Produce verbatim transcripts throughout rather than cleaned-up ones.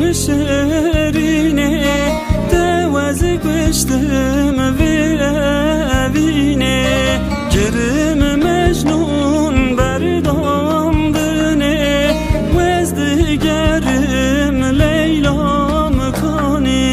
شیرینه دوز گشتم وینه گرم مجنون بردام دنه وز دیگرم لیلا مکانه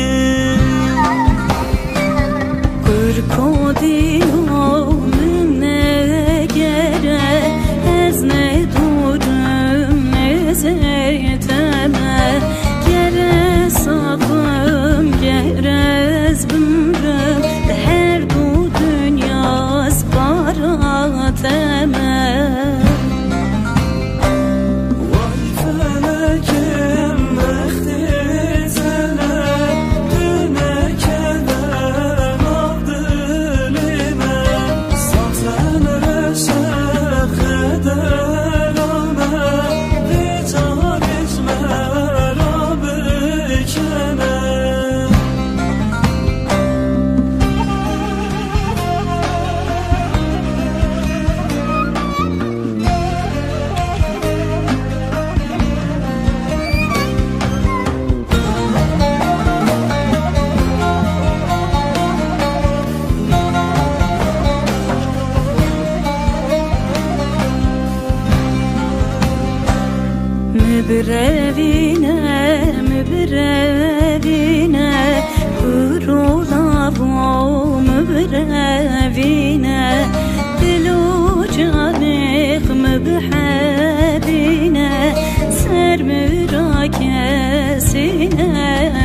گرکادی آمم نگره از ندارم نزیتمه گره ساقم گره از بمرم به هر دو دنیاز باراتمه مبرینه مبرینه کرولا مبرینه دلو جانخ مبحبینه سر مراکسینه